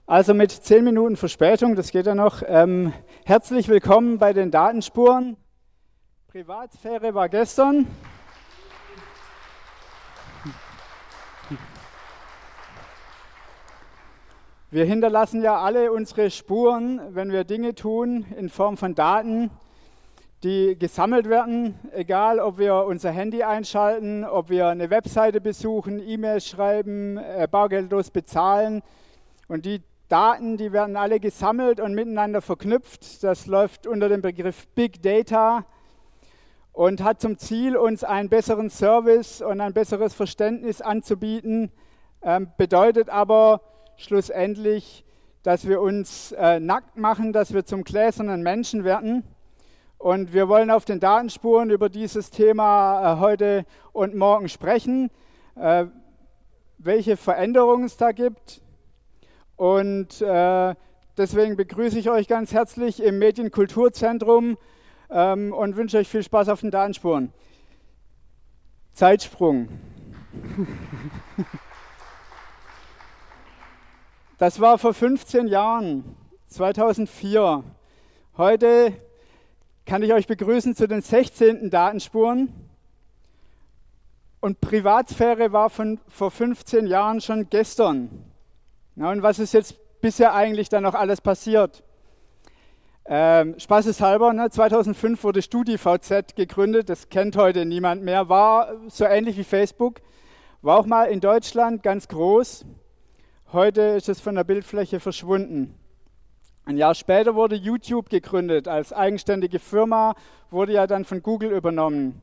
Also mit 10 Minuten Verspätung, das geht ja noch. Herzlich willkommen bei den Datenspuren. Privatsphäre war gestern. Wir hinterlassen ja alle unsere Spuren, wenn wir Dinge tun, in Form von Daten, die gesammelt werden, egal ob wir unser Handy einschalten, ob wir eine Webseite besuchen, E-Mails schreiben, bargeldlos bezahlen. Und die Daten, die werden alle gesammelt und miteinander verknüpft. Das läuft unter dem Begriff Big Data und hat zum Ziel, uns einen besseren Service und ein besseres Verständnis anzubieten, bedeutet aber schlussendlich, dass wir uns nackt machen, dass wir zum gläsernen Menschen werden. Und wir wollen auf den Datenspuren über dieses Thema heute und morgen sprechen, welche Veränderungen es da gibt. Und deswegen begrüße ich euch ganz herzlich im Medienkulturzentrum und wünsche euch viel Spaß auf den Datenspuren. Zeitsprung. Das war vor 15 Jahren, 2004. Heute kann ich euch begrüßen zu den 16. Datenspuren. Und Privatsphäre war vor 15 Jahren schon gestern. Na, und was ist jetzt bisher eigentlich da noch alles passiert? Spaßeshalber, ne? 2005 wurde StudiVZ gegründet, das kennt heute niemand mehr, war so ähnlich wie Facebook, war auch mal in Deutschland ganz groß. Heute ist es von der Bildfläche verschwunden. Ein Jahr später wurde YouTube gegründet, als eigenständige Firma, wurde ja dann von Google übernommen.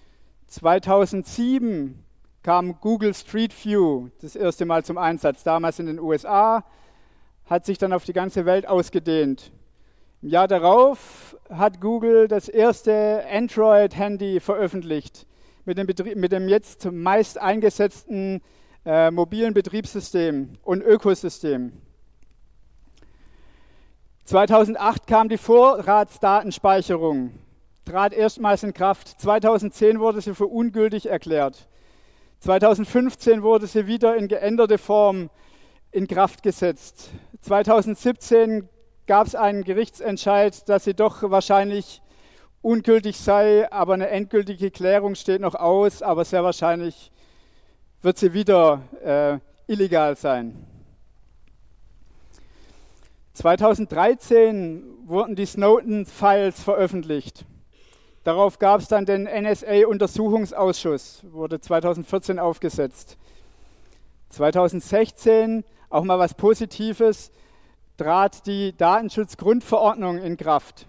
2007 kam Google Street View das erste Mal zum Einsatz, damals in den USA, hat sich dann auf die ganze Welt ausgedehnt. Im Jahr darauf hat Google das erste Android-Handy veröffentlicht, mit dem jetzt meist eingesetzten mobilen Betriebssystem und Ökosystem. 2008 kam die Vorratsdatenspeicherung, trat erstmals in Kraft. 2010 wurde sie für ungültig erklärt. 2015 wurde sie wieder in geänderter Form in Kraft gesetzt. 2017 gab es einen Gerichtsentscheid, dass sie doch wahrscheinlich ungültig sei, aber eine endgültige Klärung steht noch aus, aber sehr wahrscheinlich wird sie wieder illegal sein. 2013 wurden die Snowden-Files veröffentlicht. Darauf gab es dann den NSA-Untersuchungsausschuss, wurde 2014 aufgesetzt. 2016, auch mal was Positives, trat die Datenschutzgrundverordnung in Kraft.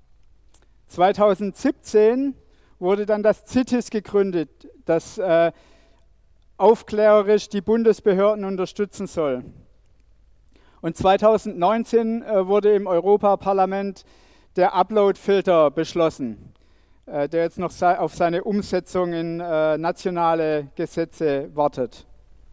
2017 wurde dann das CITES gegründet, das aufklärerisch die Bundesbehörden unterstützen soll. Und 2019 wurde im Europaparlament der Upload-Filter beschlossen, der jetzt noch auf seine Umsetzung in nationale Gesetze wartet.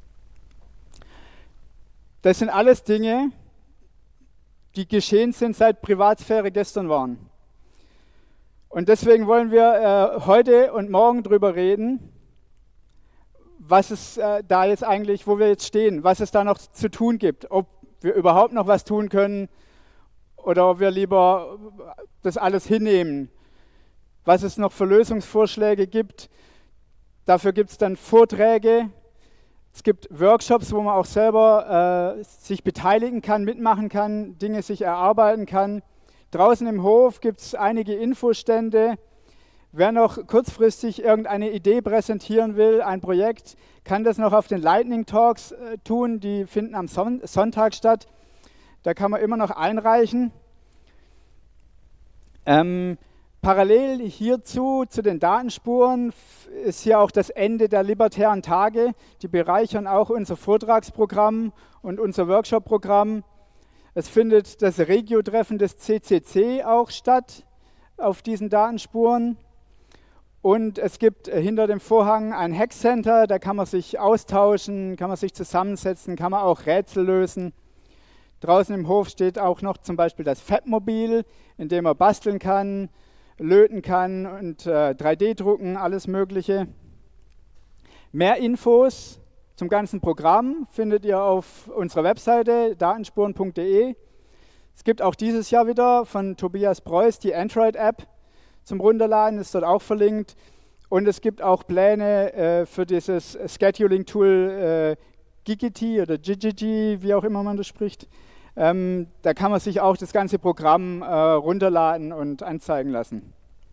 Das sind alles Dinge, die geschehen sind, seit Privatsphäre gestern waren. Und deswegen wollen wir heute und morgen drüber reden, was es da jetzt eigentlich, wo wir jetzt stehen, was es da noch zu tun gibt, ob wir überhaupt noch was tun können oder ob wir lieber das alles hinnehmen, was es noch für Lösungsvorschläge gibt. Dafür gibt es dann Vorträge, es gibt Workshops, wo man auch selber sich beteiligen kann, mitmachen kann, Dinge sich erarbeiten kann. Draußen im Hof gibt es einige Infostände. Wer noch kurzfristig irgendeine Idee präsentieren will, ein Projekt, kann das noch auf den Lightning Talks tun. Die finden am Sonntag statt. Da kann man immer noch einreichen. Parallel hierzu, zu den Datenspuren, ist hier auch das Ende der libertären Tage. Die bereichern auch unser Vortragsprogramm und unser Workshop-Programm. Es findet das Regio-Treffen des CCC auch statt auf diesen Datenspuren. Und es gibt hinter dem Vorhang ein Hackcenter, da kann man sich austauschen, kann man sich zusammensetzen, kann man auch Rätsel lösen. Draußen im Hof steht auch noch zum Beispiel das Fabmobil, in dem man basteln kann, löten kann und 3D drucken, alles Mögliche. Mehr Infos zum ganzen Programm findet ihr auf unserer Webseite datenspuren.de. Es gibt auch dieses Jahr wieder von Tobias Preuß die Android-App zum Runterladen, ist dort auch verlinkt. Und es gibt auch Pläne für dieses Scheduling-Tool Gigity oder Gigity, wie auch immer man das spricht. Da kann man sich auch das ganze Programm runterladen und anzeigen lassen.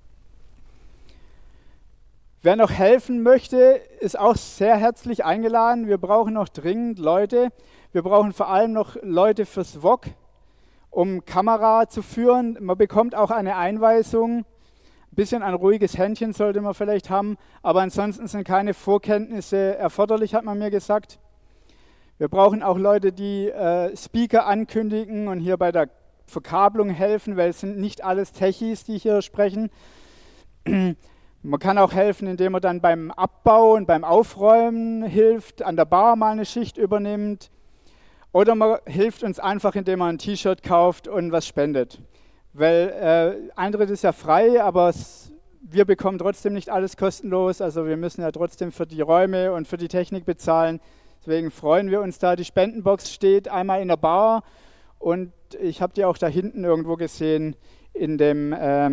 Wer noch helfen möchte, ist auch sehr herzlich eingeladen. Wir brauchen noch dringend Leute. Wir brauchen vor allem noch Leute fürs VOG, um Kamera zu führen. Man bekommt auch eine Einweisung. Ein bisschen ein ruhiges Händchen sollte man vielleicht haben, aber ansonsten sind keine Vorkenntnisse erforderlich, hat man mir gesagt. Wir brauchen auch Leute, die Speaker ankündigen und hier bei der Verkabelung helfen, weil es sind nicht alles Techies, die hier sprechen. Man kann auch helfen, indem man dann beim Abbau und beim Aufräumen hilft, an der Bar mal eine Schicht übernimmt. Oder man hilft uns einfach, indem man ein T-Shirt kauft und was spendet. Weil Eintritt ist ja frei, aber wir bekommen trotzdem nicht alles kostenlos. Also wir müssen ja trotzdem für die Räume und für die Technik bezahlen. Deswegen freuen wir uns da. Die Spendenbox steht einmal in der Bar und ich habe die auch da hinten irgendwo gesehen in dem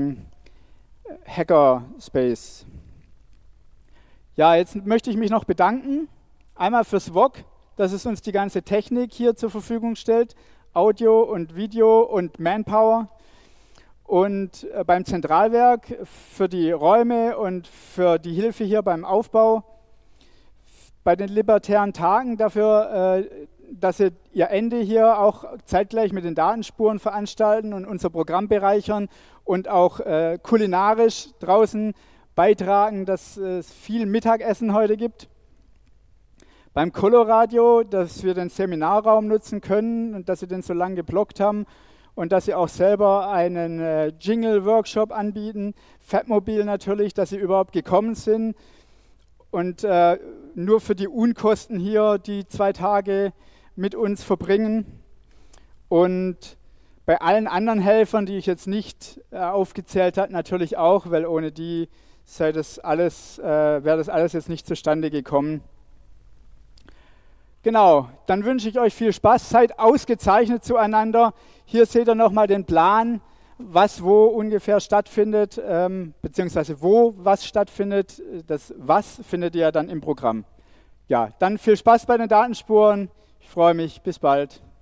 Hackerspace. Ja, jetzt möchte ich mich noch bedanken. Einmal fürs VOG, dass es uns die ganze Technik hier zur Verfügung stellt. Audio und Video und Manpower. Und beim Zentralwerk für die Räume und für die Hilfe hier beim Aufbau. Bei den Libertären Tagen dafür, dass sie ihr Ende hier auch zeitgleich mit den Datenspuren veranstalten und unser Programm bereichern und auch kulinarisch draußen beitragen, dass es viel Mittagessen heute gibt. Beim Coloradio, dass wir den Seminarraum nutzen können und dass sie den so lange geblockt haben und dass sie auch selber einen Jingle-Workshop anbieten. Fatmobil natürlich, dass sie überhaupt gekommen sind und nur für die Unkosten hier die 2 Tage mit uns verbringen. Und bei allen anderen Helfern, die ich jetzt nicht aufgezählt habe, natürlich auch, weil ohne die wäre das alles jetzt nicht zustande gekommen. Genau, dann wünsche ich euch viel Spaß, seid ausgezeichnet zueinander. Hier seht ihr nochmal den Plan, was wo ungefähr stattfindet, beziehungsweise wo was stattfindet. Das was findet ihr dann im Programm. Ja, dann viel Spaß bei den Datenspuren. Ich freue mich. Bis bald.